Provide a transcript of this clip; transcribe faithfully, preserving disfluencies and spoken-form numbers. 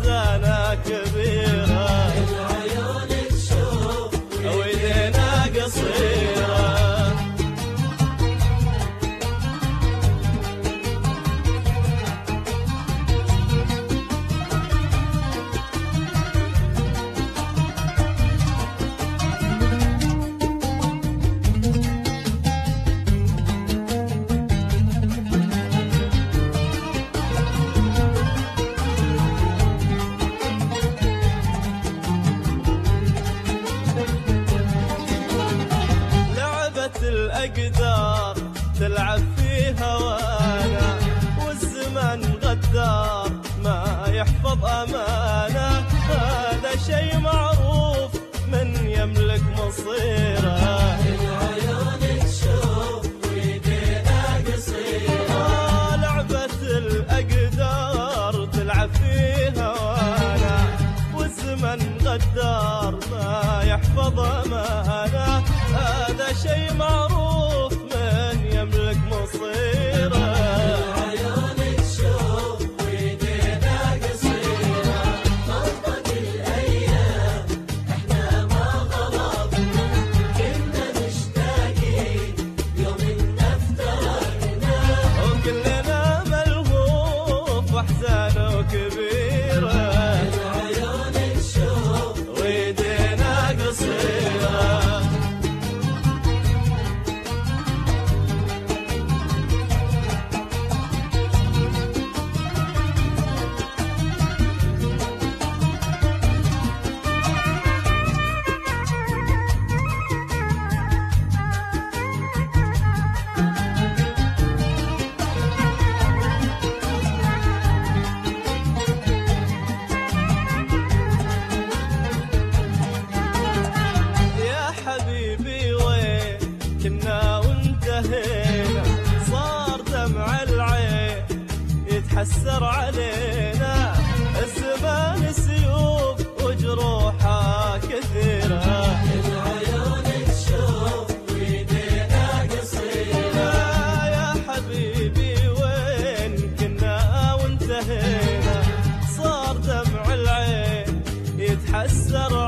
أحزانه كبيرة، العيون تشوف ويدينا قصيرة. الأقدار تلعب في هوانا، والزمن غدار ما يحفظ أمانة. هذا شي معروف من يملك مصيره، العيون تشوف ويدينا قصيرة. لعبة الأقدار تلعب في هوانا، والزمن غدار ما يحفظ أمانة. هذا شي معروف من يملك مصيره، العيون تشوف ويدينا قصيرة. غلطت الأيام احنا ما غلطنا، كنا مشتاقين يوم إنا افترقنا، وكلنا ملهوف أحزانه كبيرة. العيون تشوف ويدينا قصيرة. حبيبي وين كنا وانتهينا، صار دمع العين يتحسر علينا. الزمان سيوف وجروحه كثيرة، العيون تشوف ويدينا قصيرة. يا حبيبي وين كنا وانتهينا، صار دمع العين يتحسر